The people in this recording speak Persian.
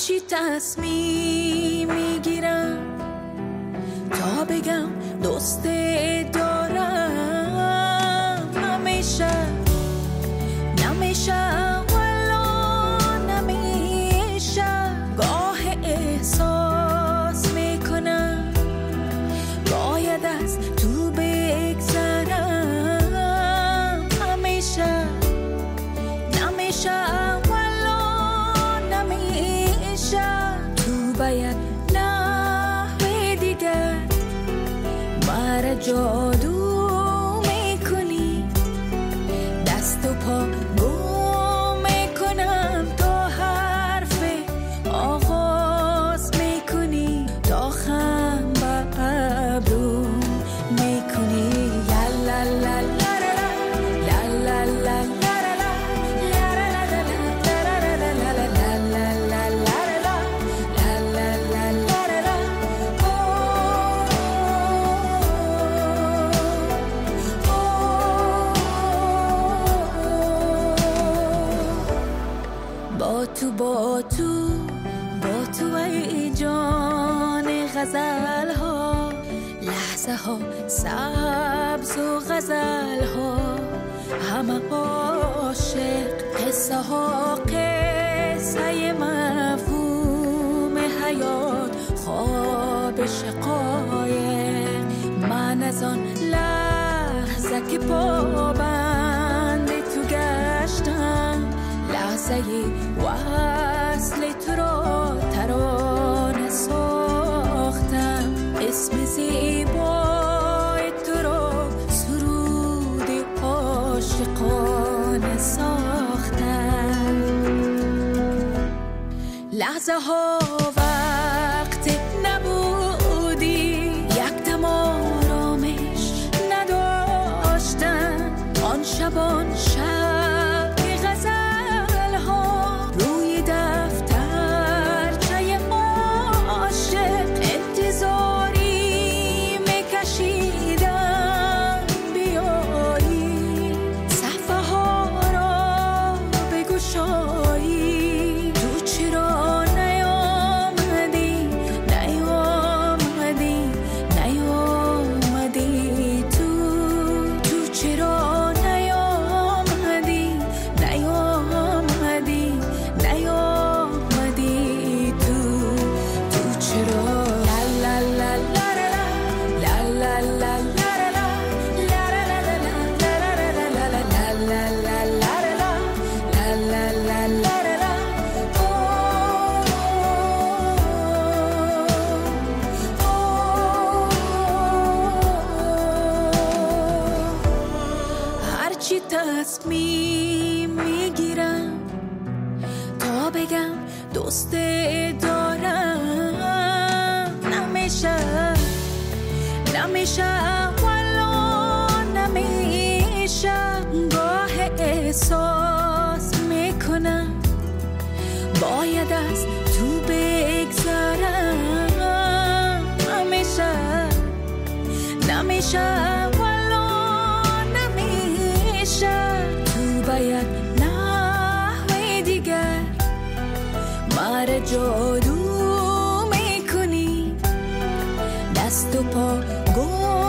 هرچی تصمیم میگیرم تا بگم دوست دارم، نمیشه والا نمیشه. گاه احساس میکنم باید از تو بگذرم، نمیشه والا نمیشه. تو باید نحوه دیگر مرا جادو میکنی، دست و پا گم میکنم تا حرف آغاز میکنی، تا خم به ابرو میکنی. لا لا لا لا لا لا لا لا. با تو ای جان غزل ها، لحظه ها سبز و غزل ها، همه عاشق، قصه ها قصه مفهوم حیات، خواب شقایق. من از آن لحظه که پابند تو گشتم، لحظه وصل تو را ترانه ساختم، اسم زیبای تو را سرود عاشقانه ساختم. لحظه ها وقت نبودی، یک دم آرامش نداشتن، آن شبان شب غزل ها روی دفتر چای عاشق، انتظاری میکشیدم بیایی، صفحه ها را بگشایی. تو چرا نیامدی تو چرا نیامدی تو چرا. لا لا لا لا لا لا هرچی تصمیم میگیرم تا بگم دوست دارم، نمیشه والا نمیشه. گاه احساس میکنم باید از تو بگذرم، نمیشه والا نمیشه. تو باید نحوه دیگر مرا جادو میکنی، دست و پا گم